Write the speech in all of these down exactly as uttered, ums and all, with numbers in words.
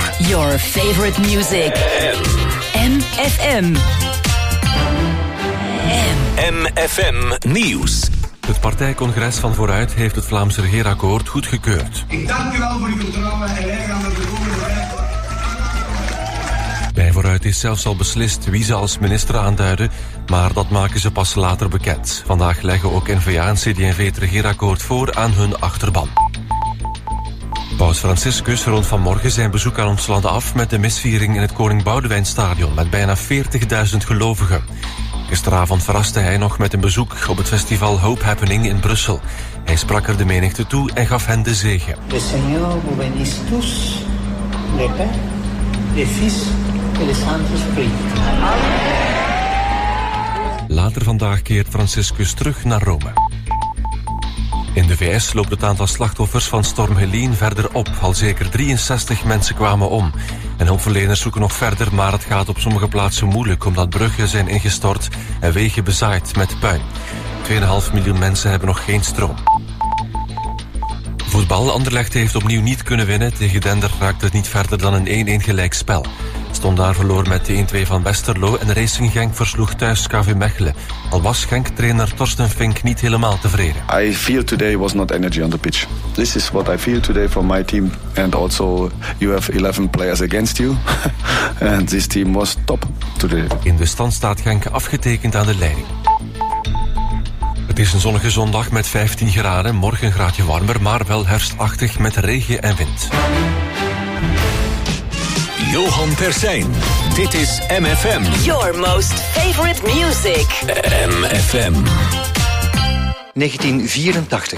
Your favorite music. M F M. M F M Nieuws. Het partijcongres van Vooruit heeft het Vlaams regeerakkoord goedgekeurd. Ik dank u wel voor uw vertrouwen en wij gaan er de komende tijd. Bij Vooruit is zelfs al beslist wie ze als minister aanduiden, maar dat maken ze pas later bekend. Vandaag leggen ook N V A en C D en V het regeerakkoord voor aan hun achterban. Paus Franciscus rondt vanmorgen zijn bezoek aan ons land af met de misviering in het Koning Boudewijnstadion met bijna veertigduizend gelovigen. Gisteravond verraste hij nog met een bezoek op het festival Hope Happening in Brussel. Hij sprak er de menigte toe en gaf hen de zegen. Le Seigneur vous bénisse tous, le Père, le Fils et le Saint-Esprit. Later vandaag keert Franciscus terug naar Rome. In de V S loopt het aantal slachtoffers van storm Helene verder op. Al zeker drieënzestig mensen kwamen om. En hulpverleners zoeken nog verder, maar het gaat op sommige plaatsen moeilijk omdat bruggen zijn ingestort en wegen bezaaid met puin. twee komma vijf miljoen mensen hebben nog geen stroom. Voetbal. Anderlecht heeft opnieuw niet kunnen winnen. Tegen Dender raakte het niet verder dan een één-één gelijkspel. Standaard verloor met de één-twee van Westerlo en Racing Genk versloeg thuis K V Mechelen. Al was Genk-trainer Torsten Fink niet helemaal tevreden. I feel today was not energy on the pitch. This is what I feel today from my team. And also you have eleven players against you. And this team was top today. In de stand staat Genk afgetekend aan de leiding. Het is een zonnige zondag met vijftien graden. Morgen een graadje warmer, maar wel herfstachtig met regen en wind. Johan Terstijn. Dit is M F M. Your most favorite music. M F M. negentien vierentachtig.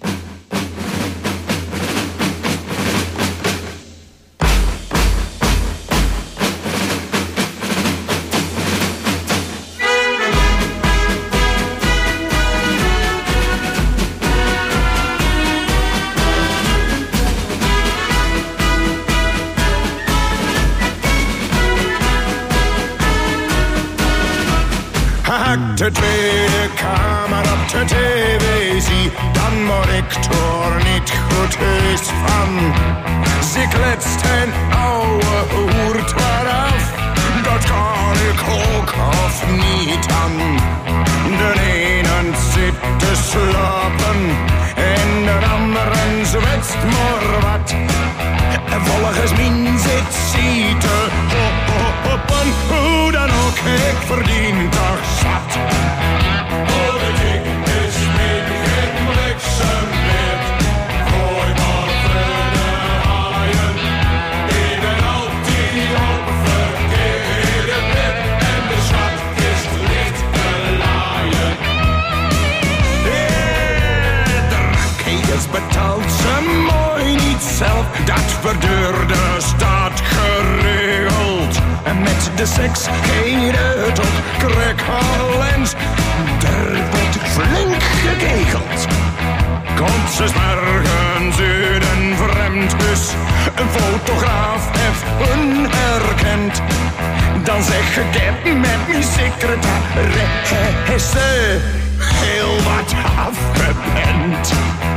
De Tweede Kamer op de televisie, dan word ik er niet goed heus van. Ze kletst een oude hoert eraf, dat kan ik ook of niet aan. De ene zit te slapen en de andere zwetst maar wat. Volgens mij zit ze te hoppen, hoe dan ook, ik verdien toch zat. Politiek is niet geen bliksem meer, gooi maar vrede haaien. Ik ben altijd op verkeerde plek en de schat is licht te laaien. De raket betaalt ze mooi niet zelf, dat verduurde staat geregeld. En met de seks geht het op Krekhalens. Er wordt flink gegegeld. Komt ze morgens uit een vreemd huis, een fotograaf heeft onherkend. Dan zeg ik heb met mijn secretaresse heel wat afgepend.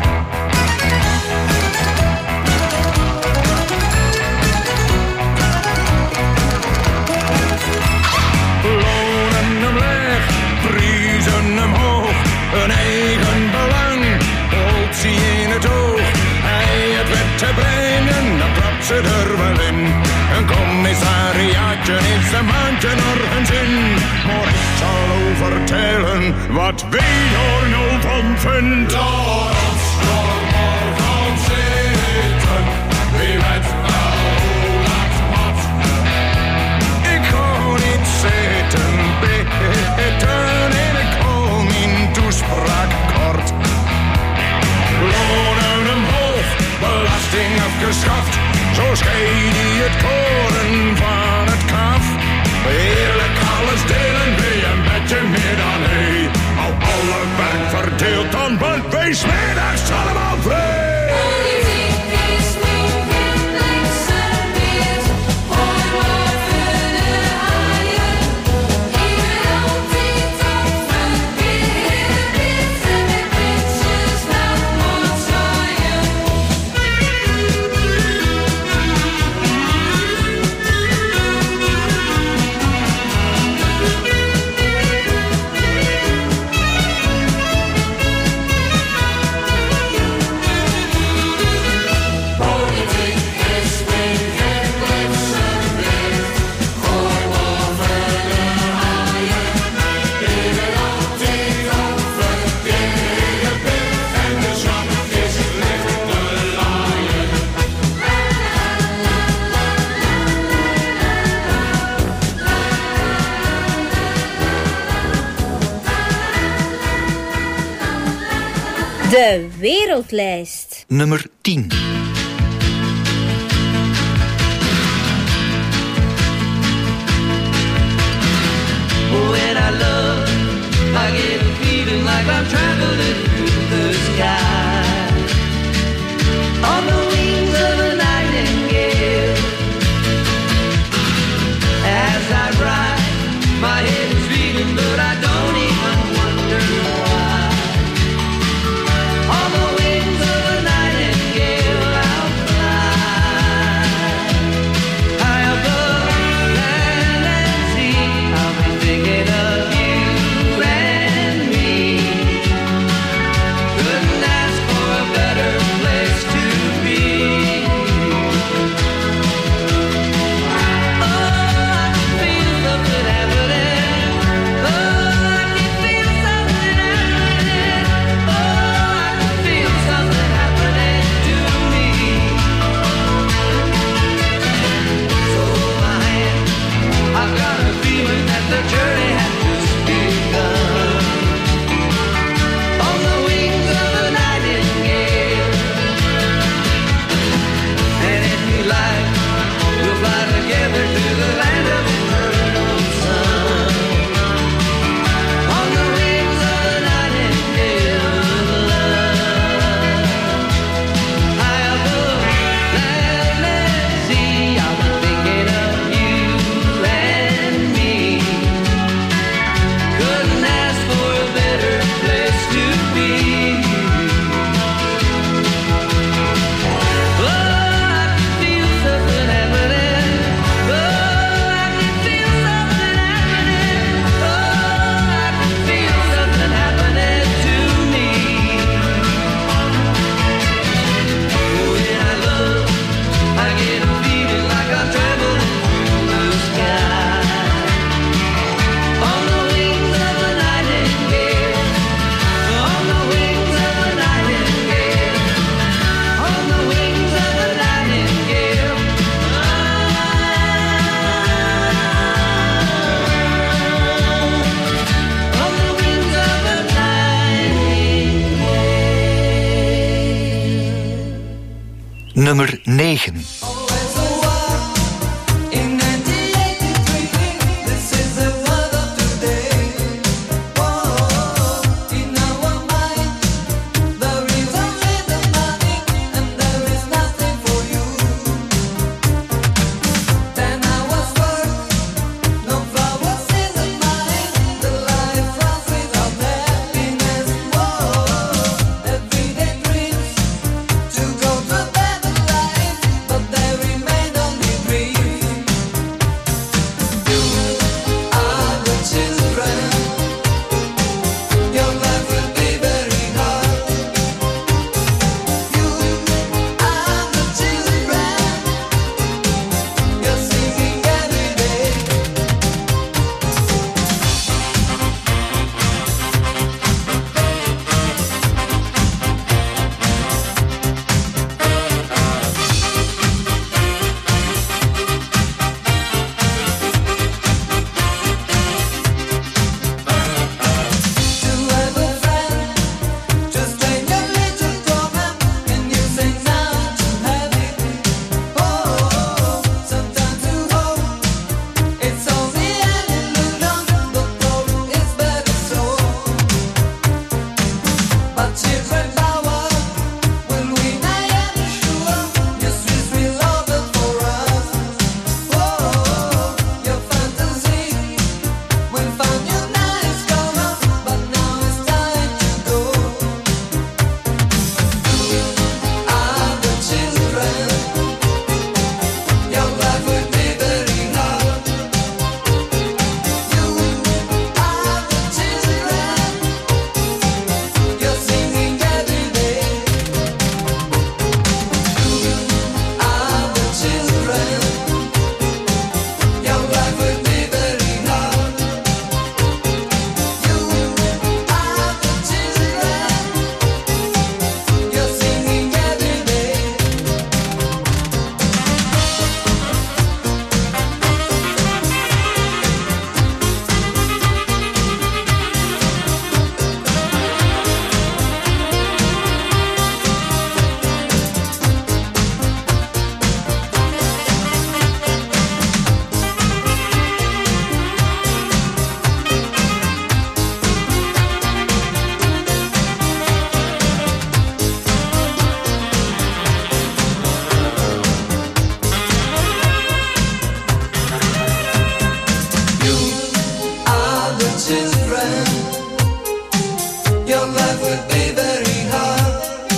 Een eigen belang, holt ze in het oog. Hij het wet te brengen, dan trapt ze er wel in. Een commissariaatje is een maandje nergens in. Maar ik zal overtellen wat wij er nou van vindt. Laat ons nog maar gaan zitten, wie weet wel hoe laat wat. Ik ga niet zitten bitten en ik hou mijn toespraak kort. Lonen omhoog, belasting afgeschaft, zo scheid die het koren van het kaf. Eerlijk alles delen, wil je een beetje meer dan hij. Al alle werk verdeeld, dan bent wij 's middags allemaal vrij. De wereldlijst. Nummer tien. When I love, I get a feeling like I'm traveling through the sky on the wings of a nightingale. As I ride, my head is reeling, but I don't even wonder why. On the wings of a nightingale, I'll fly high above land and sea. I'll be thinking of you and me. Couldn't ask for a better place to be. Oh, I can feel something happening. Oh, I can feel something happening. Oh, I can feel something happening to me. So hold my hand. I've got a feeling that the journey has just begun. On the wings of a nightingale. And if you like, we'll fly together to the land of eternal sun. On the wings of a nightingale of love. High above land and sea, I'll be thinking of you and me. Couldn't ask for a better place to be. Oh, I can feel something happening. Oh, I can feel something happening. Oh, I can feel something happening to me. When I love, I get a feeling like I'm traveling through the sky. On the wings of a nightingale. On the wings of a nightingale. On the wings of a nightingale. On the wings of a nightingale. Nummer negen. In nineteen eighty-three, this is the word of today. Oh, in our mind, there is only the money, and there is nothing for you. Ten hours work, no flowers in the mind, the life runs without happiness. Oh, everyday dreams to go to a better life, but they remain only dreams. You are the children. Your life will be very hard. You are the children. You're singing every day. To have a friend, just train your little program, and you say now to have it. Oh, sometimes to hope it's only an illusion, but hope is better so. But children power will win, I am sure. Your streets will open for us. Oh, your fantasy will find you nice color, but now it's time to go. You are the children. Your life will be very hard. You are the children. You're singing life would be very hard.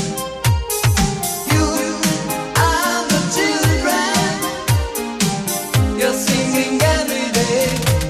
You and the children, you're singing every day.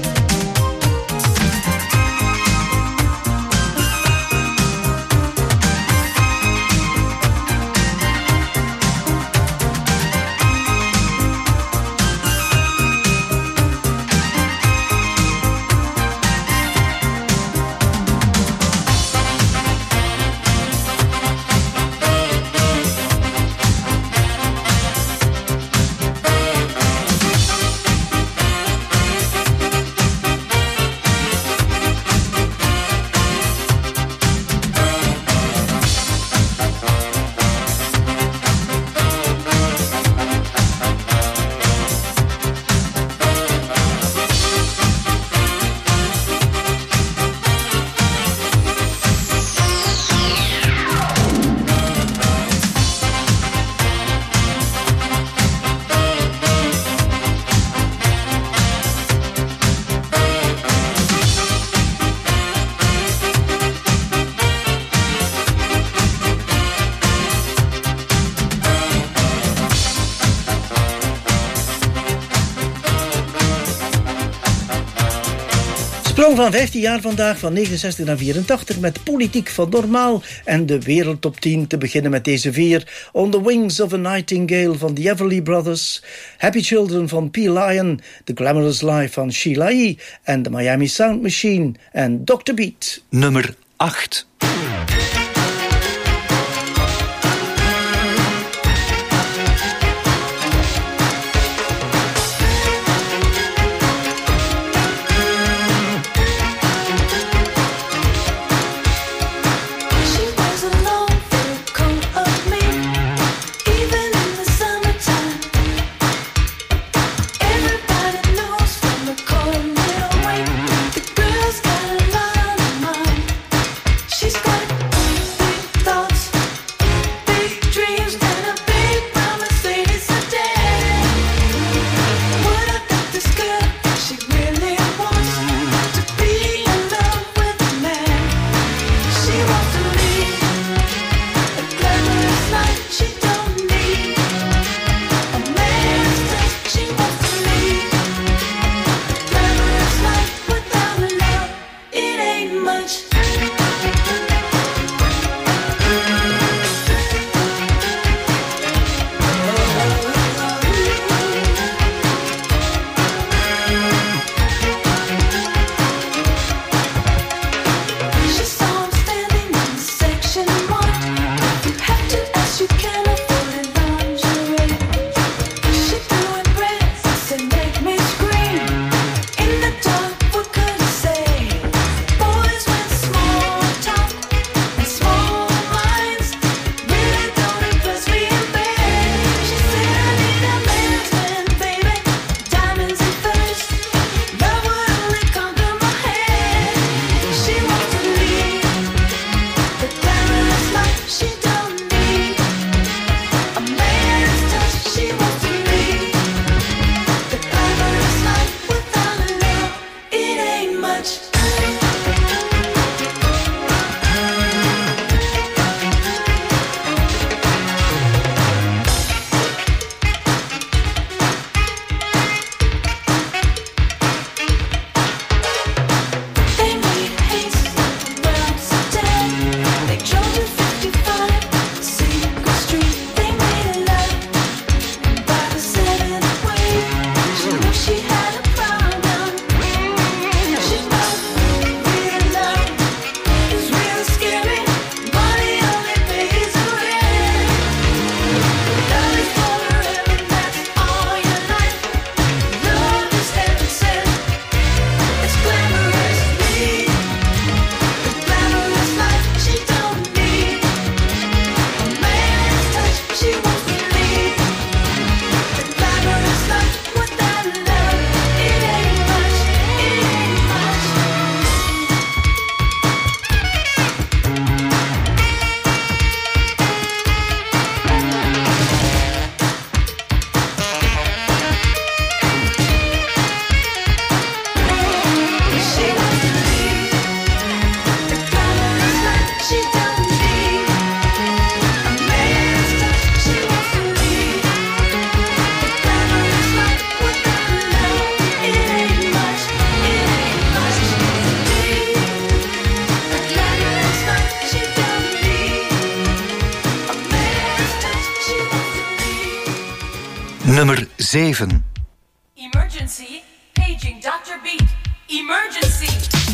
Sprong van vijftien jaar vandaag, van negenenzestig naar vierentachtig... met Politiek van Normaal en de Wereldtop tien. Te beginnen met deze vier. On the Wings of a Nightingale van The Everly Brothers. Happy Children van P. Lion. The Glamorous Life van Sheila E. En de Miami Sound Machine. En doctor Beat. Nummer acht. She's got Nummer zeven. Emergency, paging doctor Beat. Emergency.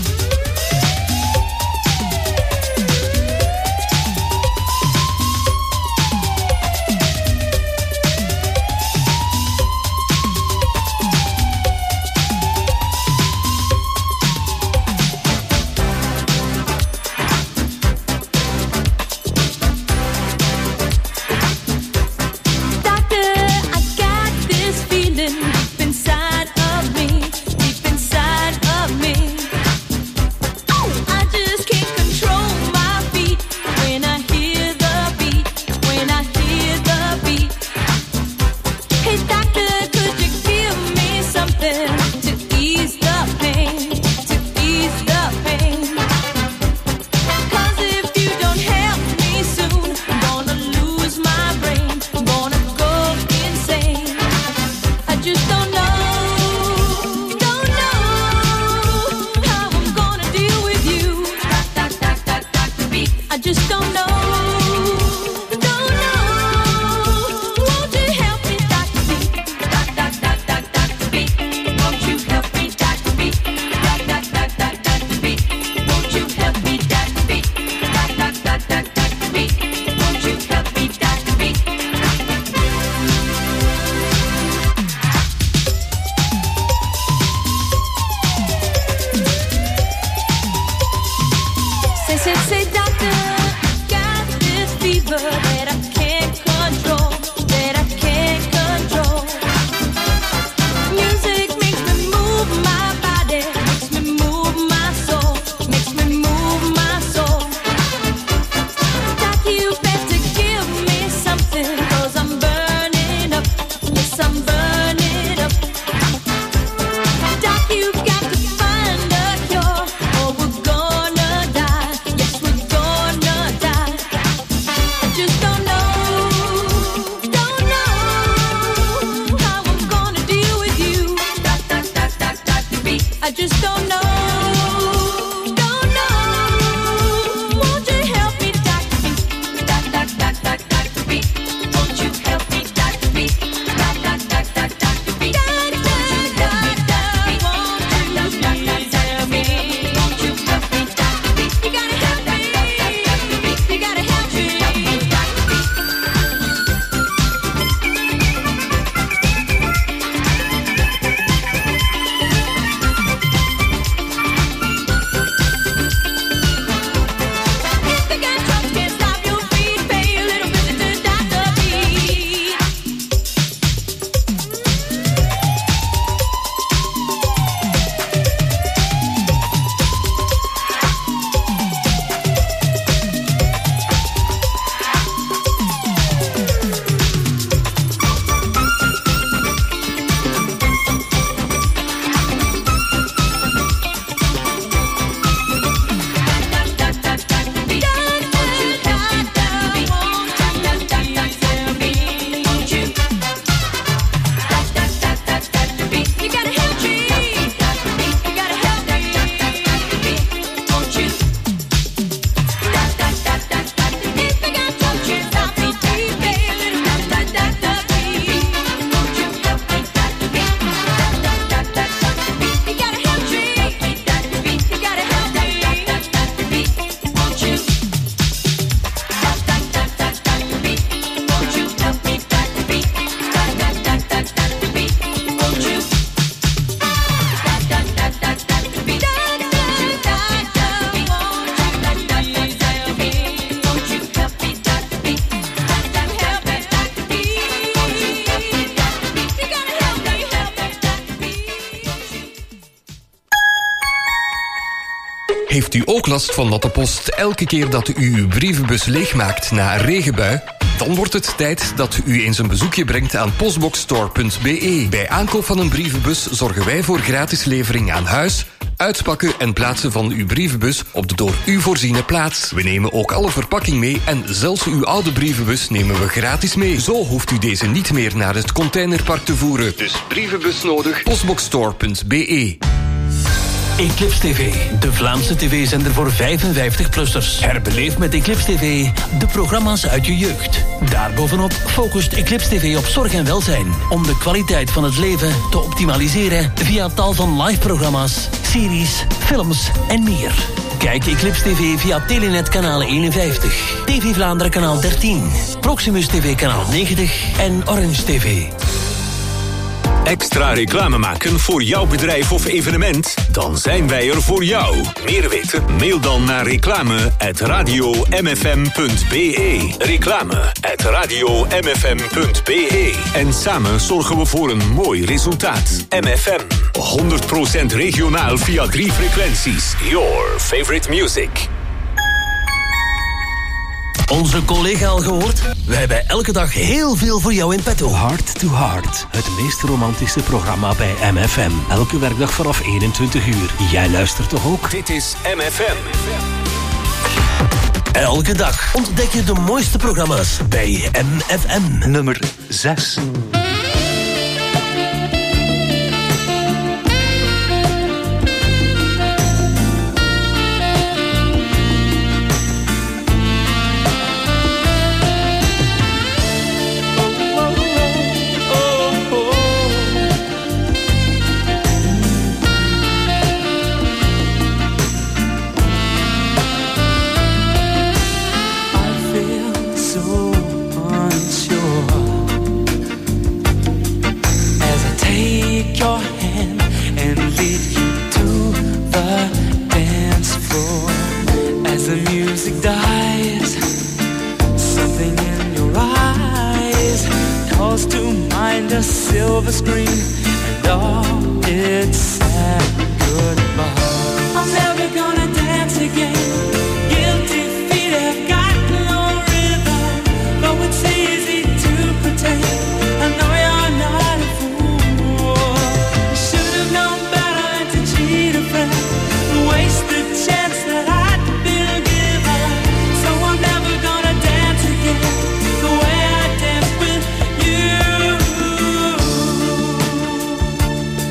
Heeft u ook last van natte post elke keer dat u uw brievenbus leegmaakt na een regenbui? Dan wordt het tijd dat u eens een bezoekje brengt aan postboxstore punt b e. Bij aankoop van een brievenbus zorgen wij voor gratis levering aan huis, uitpakken en plaatsen van uw brievenbus op de door u voorziene plaats. We nemen ook alle verpakking mee en zelfs uw oude brievenbus nemen we gratis mee. Zo hoeft u deze niet meer naar het containerpark te voeren. Dus brievenbus nodig, postboxstore punt b e. Eclipse T V, de Vlaamse tv-zender voor vijfenvijftig-plussers. Herbeleef met Eclipse T V de programma's uit je jeugd. Daarbovenop focust Eclipse T V op zorg en welzijn, om de kwaliteit van het leven te optimaliseren via tal van live-programma's, series, films en meer. Kijk Eclipse T V via Telenet kanaal eenenvijftig, T V Vlaanderen kanaal dertien, Proximus T V kanaal negentig en Orange T V. Extra reclame maken voor jouw bedrijf of evenement? Dan zijn wij er voor jou. Meer weten? Mail dan naar reclame at radio m f m punt b e. Reclame at radio m f m punt b e. En samen zorgen we voor een mooi resultaat. M F M, honderd procent regionaal via drie frequenties. Your favorite music. Onze collega al gehoord? Wij hebben elke dag heel veel voor jou in petto. Heart to Heart, het meest romantische programma bij M F M. Elke werkdag vanaf eenentwintig uur. Jij luistert toch ook? Dit is M F M. Elke dag ontdek je de mooiste programma's bij M F M. Nummer zes. A silver screen and all its sad goodbye. I'm never gonna dance again. Guilty feet have got no rhythm, though it's easy to pretend. I know you're not a fool. You should have known better than to cheat a friend, waste the chance that I'd been given. So I'm never gonna dance again the way I danced with you.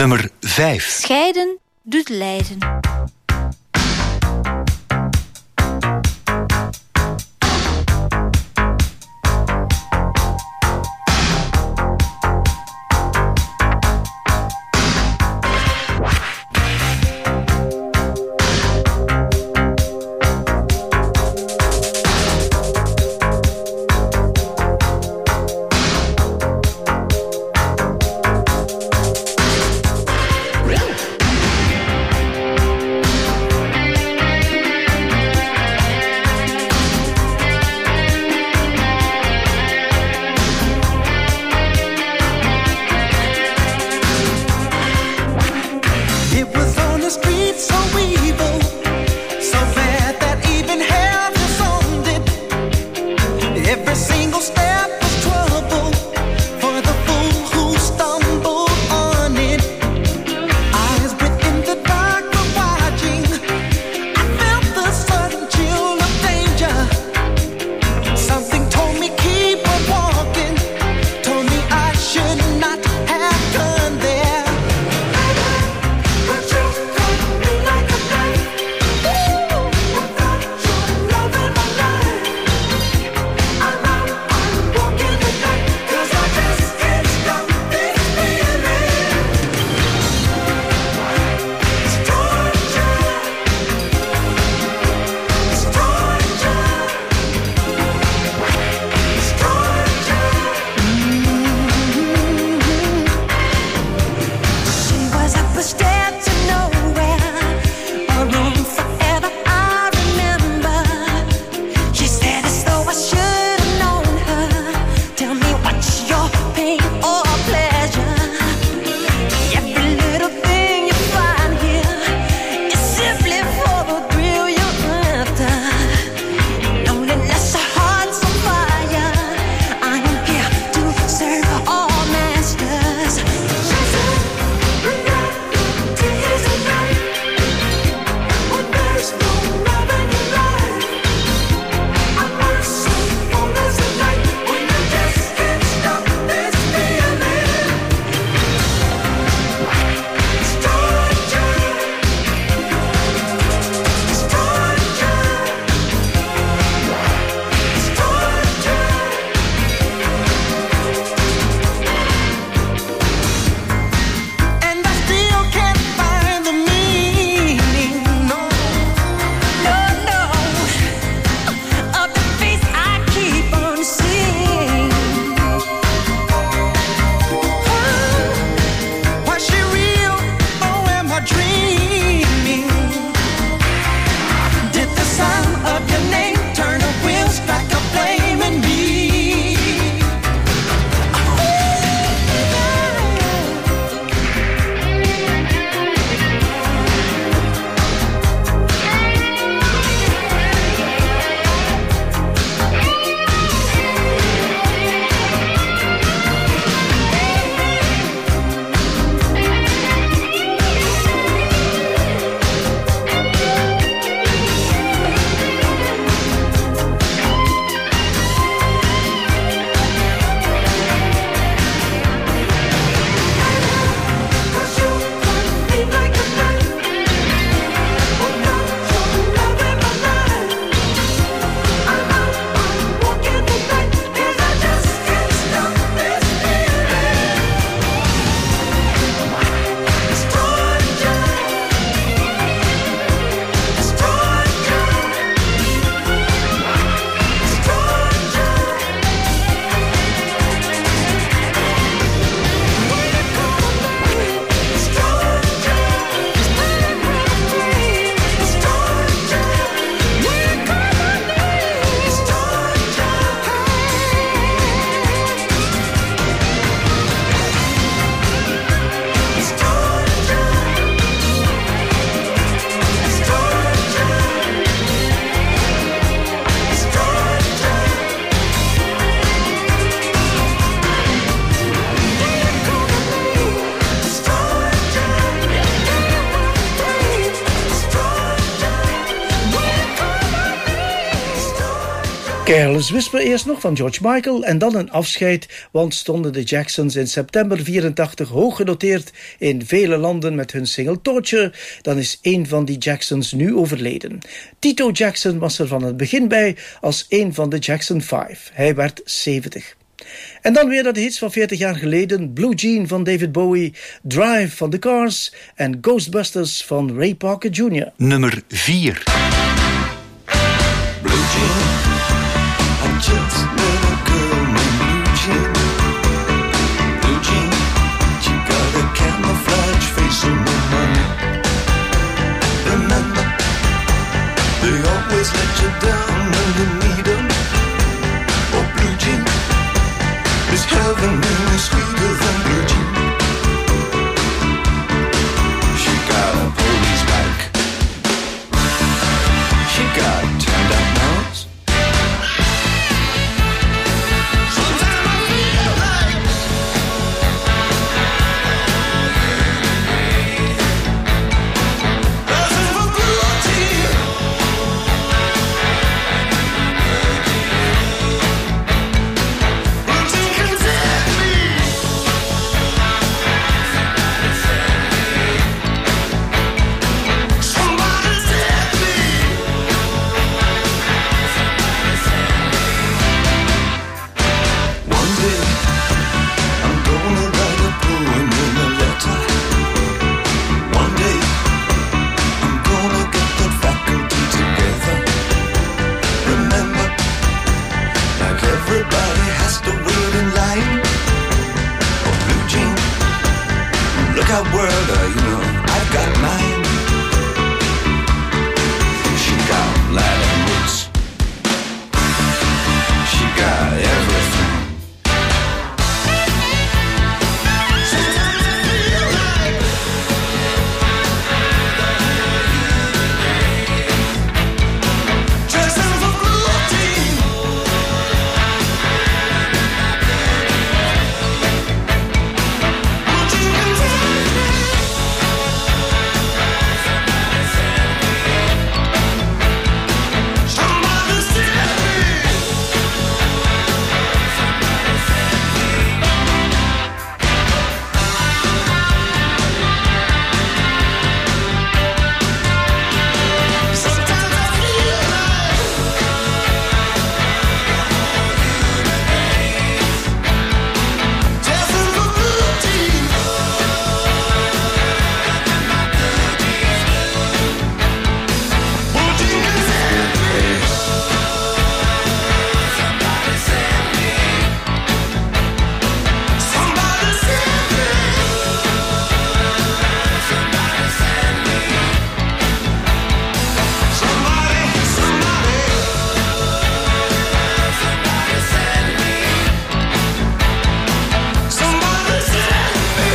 Nummer vijf. Scheiden doet lijden. Careless Whisper eerst nog van George Michael en dan een afscheid, want stonden de Jacksons in september vierentachtig hoog genoteerd in vele landen met hun single Torture, dan is een van die Jacksons nu overleden. Tito Jackson was er van het begin bij als een van de Jackson vijf. Hij werd zeventig. En dan weer naar de hits van veertig jaar geleden. Blue Jean van David Bowie, Drive van The Cars en Ghostbusters van Ray Parker junior Nummer vier. Blue Jean, I just met a girl named Blue Jean. Blue Jean, she got a camouflage face on her money. Remember, they always let you down when you need them. Oh, Blue Jean, is heaven really sweeter than Blue Jean? She got a police bike. She got turned up nose. Sometimes I feel like dancing for Blue Jean. Blue Jean can take me. Somebody take me. One day I'm gonna write a poem in a letter. One day I'm gonna get the faculty together. Remember, like everybody has to wait in line. Oh, Blue Jean, look out, world, uh, you know, I've got mine. She got Latin roots. She got everything. Sometimes I feel like dressing for Blue Jean. Blue Jean can take me. Somebody save me. Sometimes I feel like dancing for Blue Jean. Blue Jean can save me. Somebody save me. Somebody, somebody. Somebody save me.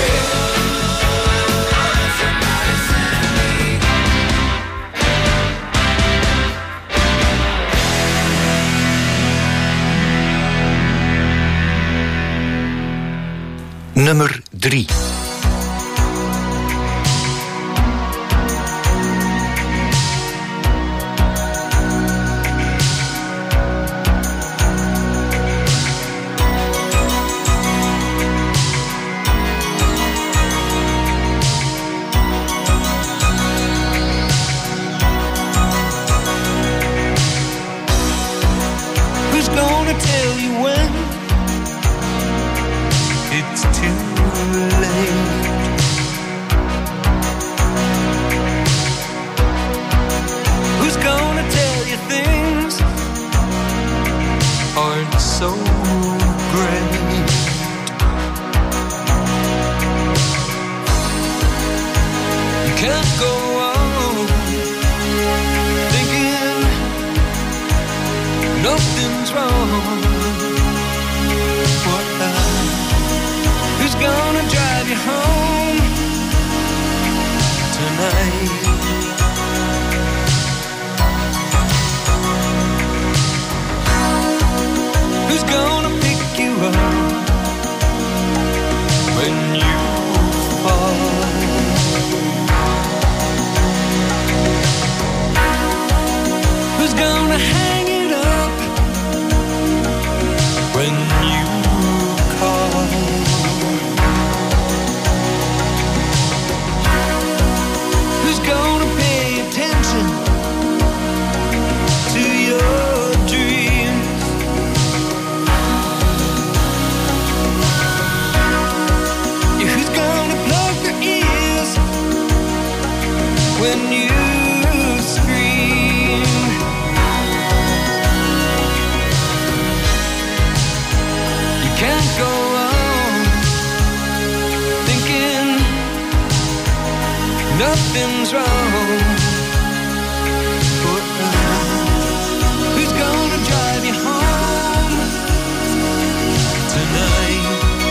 Nummer drie. Who's gonna tell you when it's too late? Who's gonna tell you things aren't so great? You can't go on thinking nothing's wrong. What the? Who's gonna drive you home tonight? Who's gonna pick you up when you fall? Who's gonna hang it up nothing's wrong. Who's gonna drive you home tonight?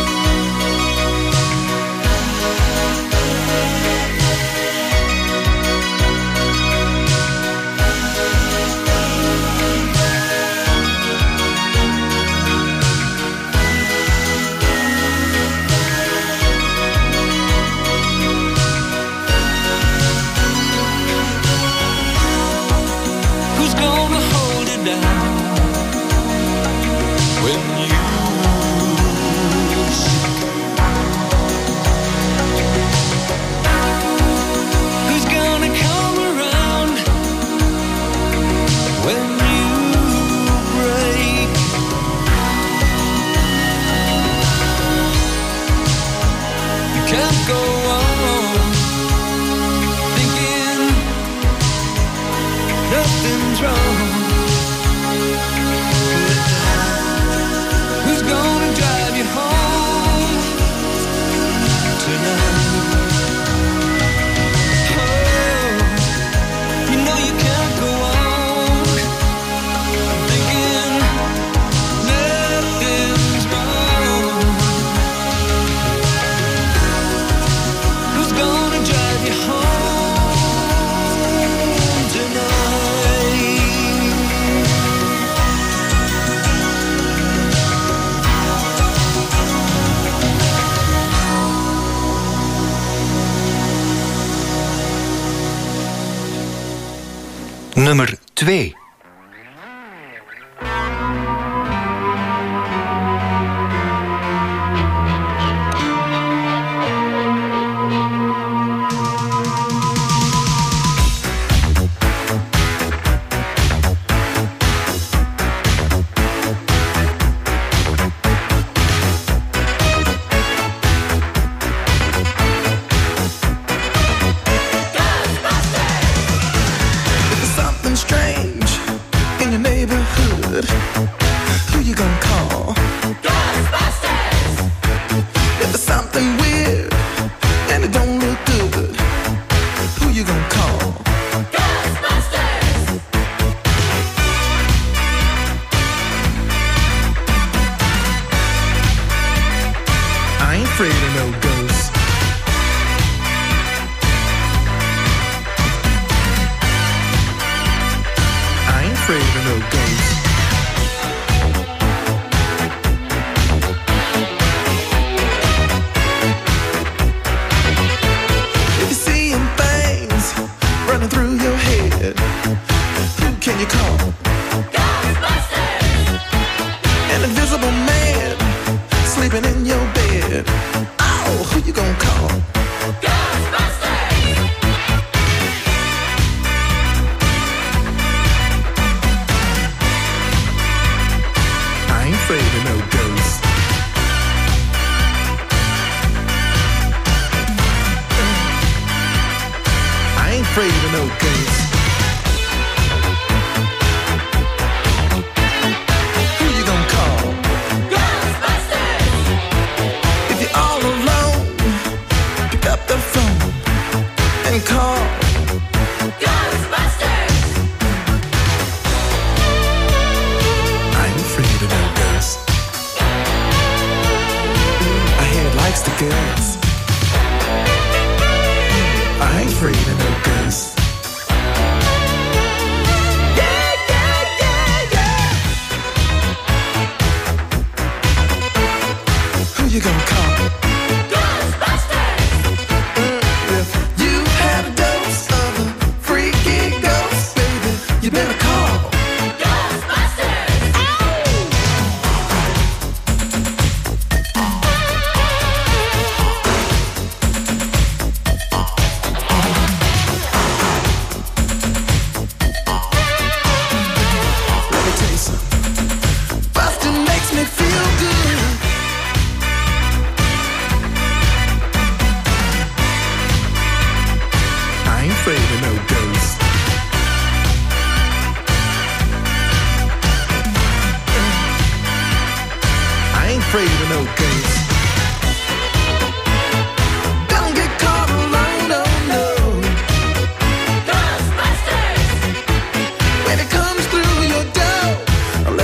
Nummer twee.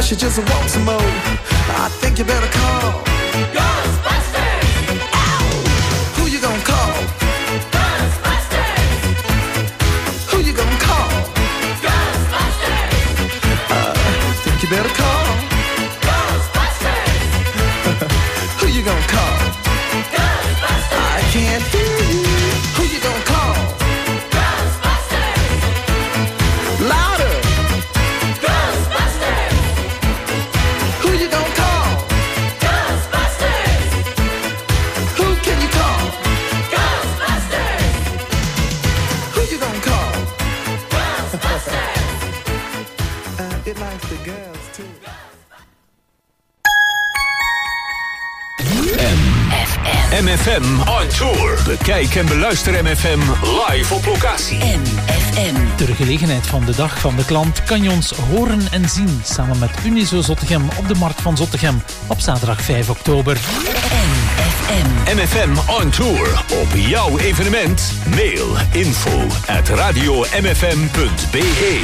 she just wants some more. I think you better call Ghostbusters! Ow! Who you gonna call? Ghostbusters! Who you gonna call? Ghostbusters! I think you better call Ghostbusters! Who you gonna call? Ghostbusters! I can't hear you. Who you gonna call? Ghostbusters! Louder. Ghostbusters! Who you gonna call? Ghostbusters! Who can you call? Ghostbusters! Who you gonna call? Ghostbusters! uh, it likes the girls too. M F M on tour. Bekijk en beluister M F M live op locatie. M F M. Ter gelegenheid van de dag van de klant kan je ons horen en zien samen met Unizo Zottegem op de Markt van Zottegem op zaterdag vijf oktober. M F M. M F M on tour. Op jouw evenement. Mail info at radio m f m punt b e.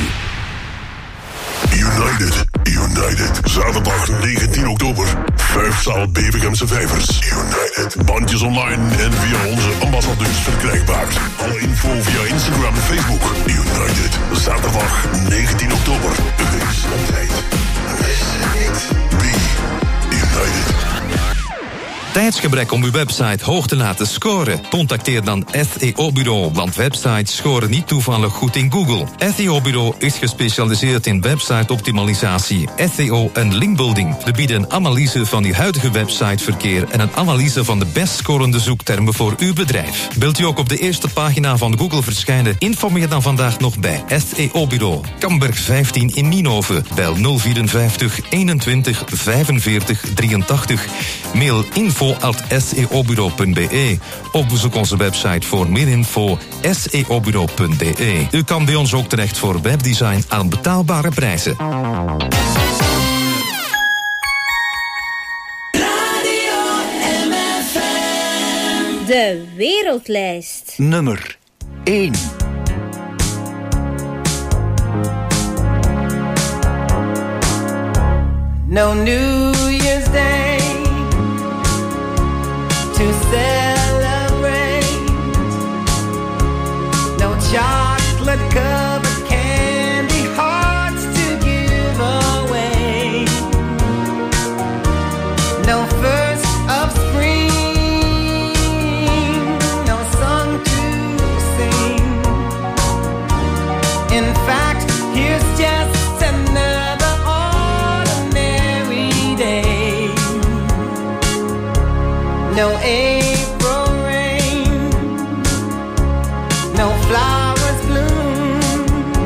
United, United. Zaterdag negentien oktober. Vijfzaal Bevergemse Vijvers. United. Bandjes online en via onze ambassadeurs verkrijgbaar. Alle info via Instagram en Facebook. United. Zaterdag negentien oktober. Wees op tijd. Wees niet. Be United. Tijdsgebrek om uw website hoog te laten scoren? Contacteer dan S E O-bureau, want websites scoren niet toevallig goed in Google. S E O-bureau is gespecialiseerd in website-optimalisatie, S E O en linkbuilding. We bieden een analyse van uw huidige websiteverkeer en een analyse van de best scorende zoektermen voor uw bedrijf. Wilt u ook op de eerste pagina van Google verschijnen? Informeer dan vandaag nog bij S E O-bureau. Kamberg vijftien in Nienhoven. Bel nul vierenvijftig eenentwintig vijfenveertig drieëntachtig. Mail info at s e o bureau punt b e. Of bezoek onze website voor meer info s e o bureau punt b e. U kan bij ons ook terecht voor webdesign aan betaalbare prijzen. De wereldlijst. Nummer één. No New Year's Day to celebrate. No chocolate covered candy hearts to give away. No first of spring, no song to sing. In fact, here's just another ordinary day. No April rain, no flowers bloom,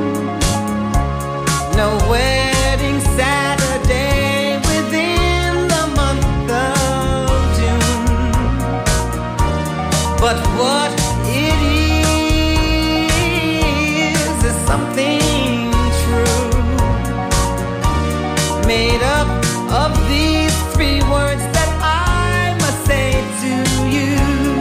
no wedding Saturday within the month of June. But what it is is something true, made up of these three words that I must say to you.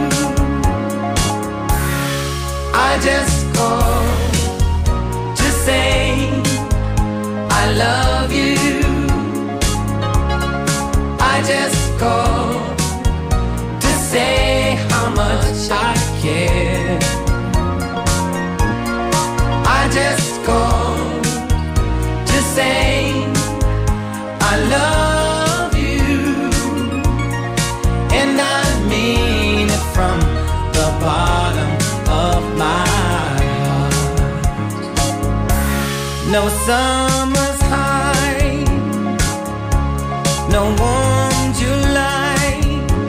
I just called to say I love you. I just called to say how much I care. I just called to say I love you, and I mean it from the bottom of my heart. No summer's high, no warm July,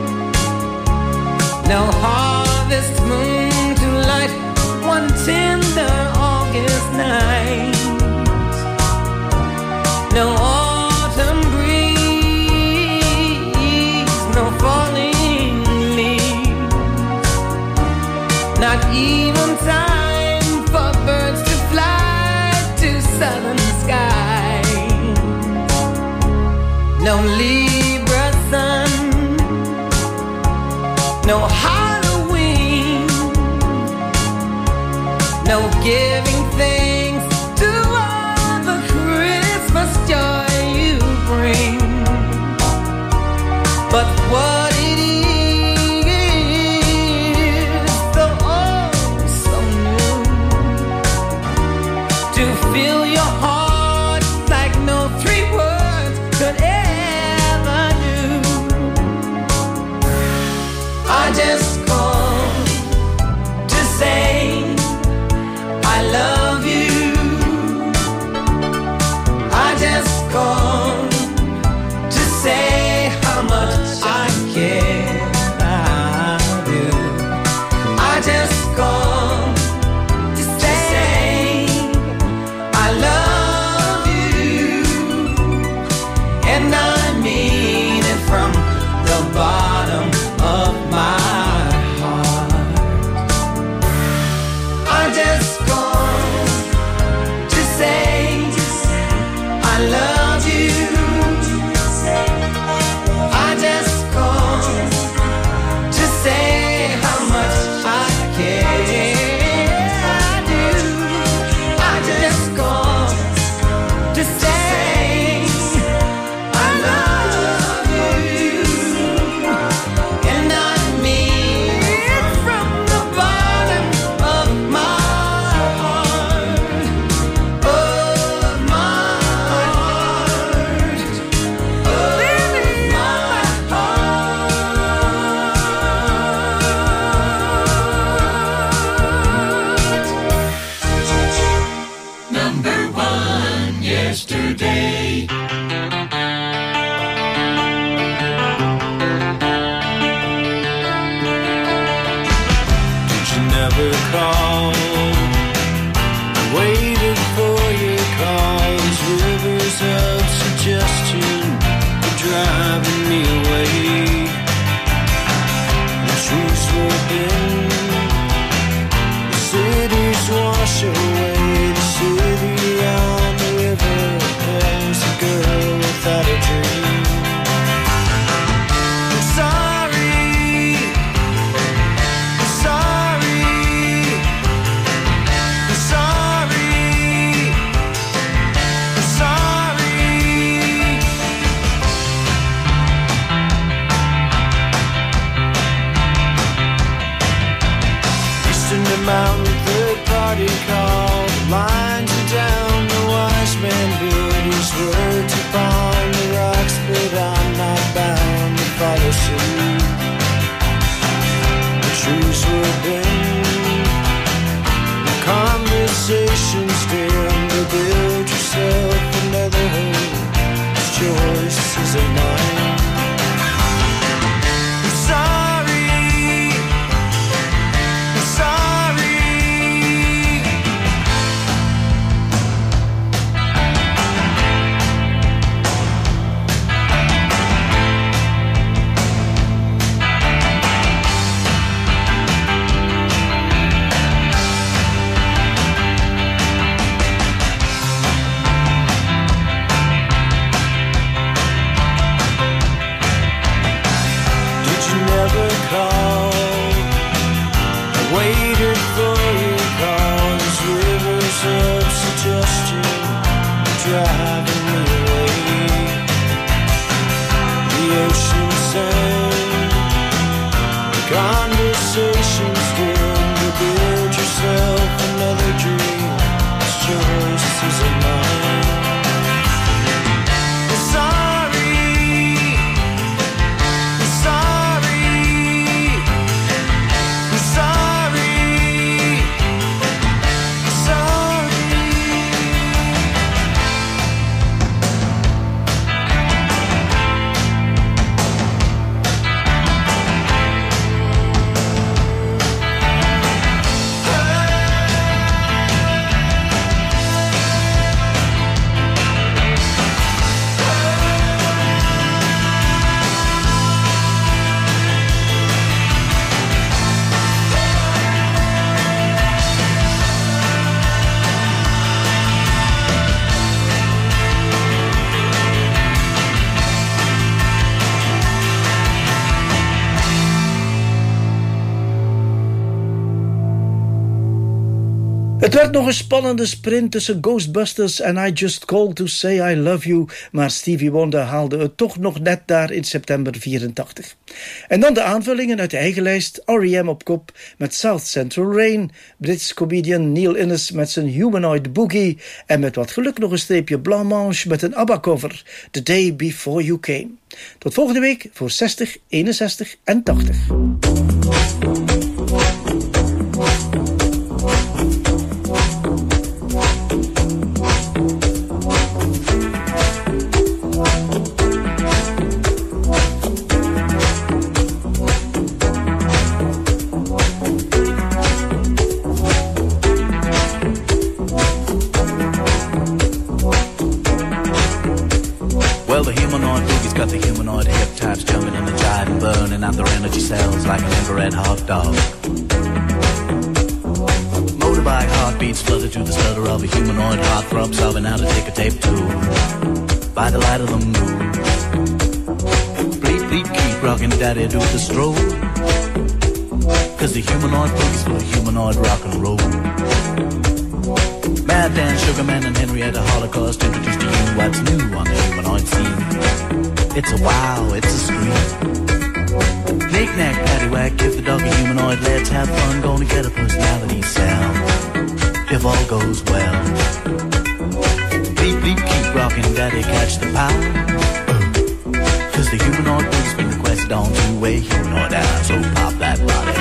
no harvest moon to light one tender August night. No autumn breeze, no falling leaves, not even time for birds to fly to southern skies. No Libra sun, no Halloween, no giving thanks to all the Christmas joy you today. Did you never call? I waited for your calls, rivers of suggestion were driving me away. The trees were bent, the cities wash away. The city on the river, there's a girl without a dream. I'm sorry, I'm sorry, I'm sorry, I'm sorry. Eastern the mountain, third party call. The lines are down, the wise man built his words upon the rocks, but I'm not bound to follow suit. The trees were bent, the conversations dim. To build yourself another home, this choice isn't mine. I'm sorry, I'm sorry. Did you never call? I waited for your calls, rivers of suggestion driving me away. The ocean sang, the conversations dim. To build yourself another dream, this choice isn't mine. I'm sorry, I'm sorry, I'm sorry, I'm sorry. Het werd nog een spannende sprint tussen Ghostbusters en I Just Called to Say I Love You, maar Stevie Wonder haalde het toch nog net daar in september vierentachtig. En dan de aanvullingen uit de eigen lijst: R E M op kop met South Central Rain, Brits comedian Neil Innes met zijn Humanoid Boogie en met wat geluk nog een streepje Blancmange met een ABBA-cover, The Day Before You Came. Tot volgende week voor zestig, eenenzestig en tachtig. Well, the humanoid boogie's got the humanoid hip types jumping in the jive and burning out their energy cells like an infrared hot dog. Motorbike heartbeats flutter to the stutter of a humanoid heartthrob sobbing out a ticker tape tune by the light of the moon. Bleep, bleep, keep rocking, daddy, do the stroll, cause the humanoid boogie's for humanoid rock and roll. Mad Dan, Sugarman, and Henrietta Holocaust introduced to you what's new on the humanoid scene. It's a wow, it's a scream. Knick-knack, paddywhack, give the dog a humanoid, let's have fun, gonna get a personality sound, if all goes well. Bleep, bleep, keep rocking, daddy, catch the power, cause the humanoid boogie's been requested on two-way humanoid hour, so pop that body.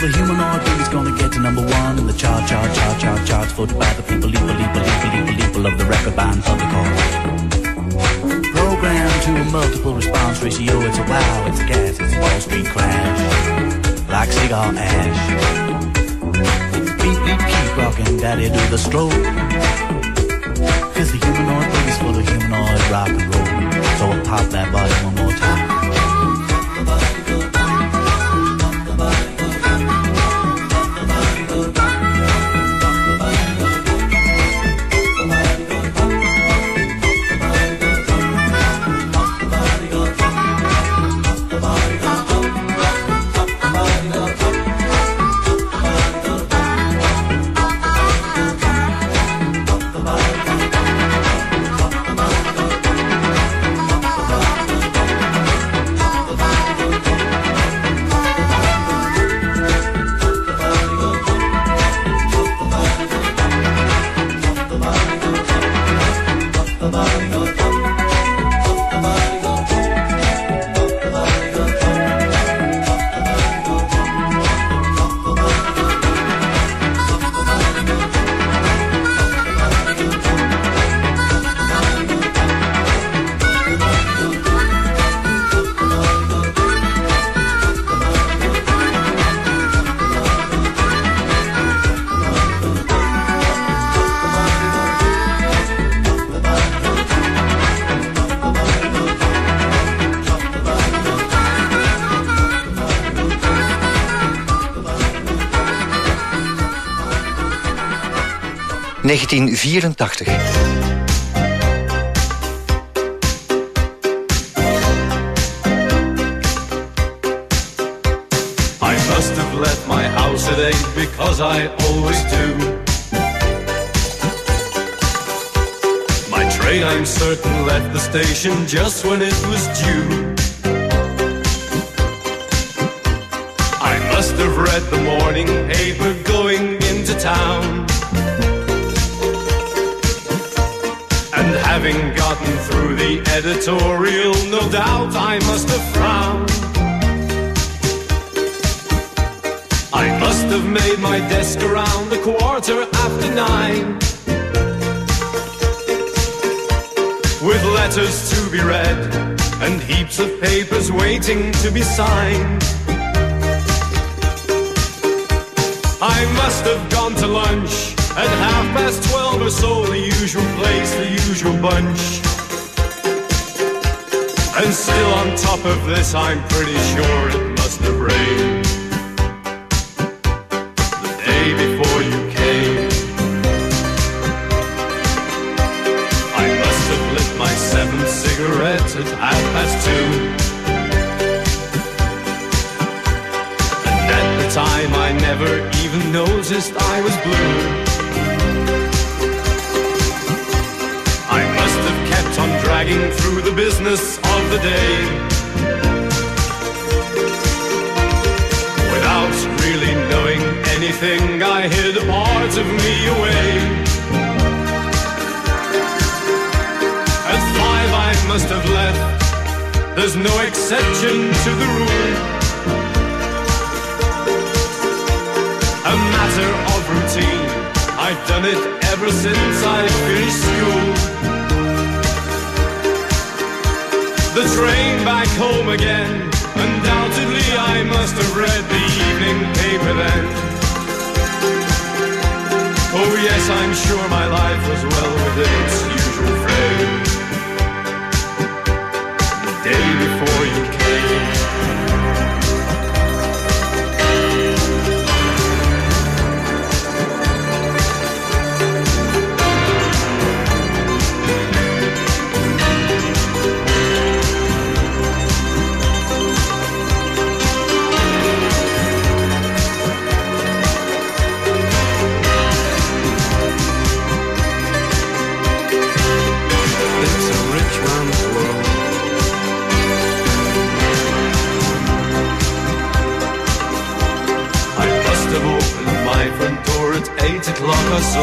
the humanoid baby's gonna get to number one in the chart, chart, chart, chart, charts, voted by the people, people, people, people, people, people of the record band Thundercall. Programmed to a multiple response ratio, it's a wow, it's a gas, it's a Wall Street crash, like cigar ash. Beep, beep, keep rocking, daddy, do the stroke. Cause the humanoid baby's for the humanoid rock and roll. So I'll pop that body one more time. negentien vierentachtig. I must have left my house at eight because I always do. My train, I'm certain, left the station just when it was due. I must have read the morning paper going into town. And having gotten through the editorial, no doubt I must have frowned. I must have made my desk around a quarter after nine, with letters to be read and heaps of papers waiting to be signed. I must have gone to lunch at half past twelve or so, the usual place, the usual bunch. And still on top of this, I'm pretty sure it must have rained the day before you came. I must have lit my seventh cigarette at half past two. And at the time I never even noticed I was blue. I must have kept on dragging through the business of the day, without really knowing anything. I hid a part of me away. At five I must have left, there's no exception to the rule. A matter of routine, I've done it ever since I finished school. The train back home again, undoubtedly I must have read the evening paper then. Oh yes, I'm sure my life was well within its usual frame the day before you came. Eight o'clock or so,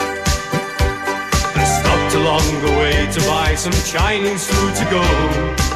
and stopped along the way to buy some Chinese food to go.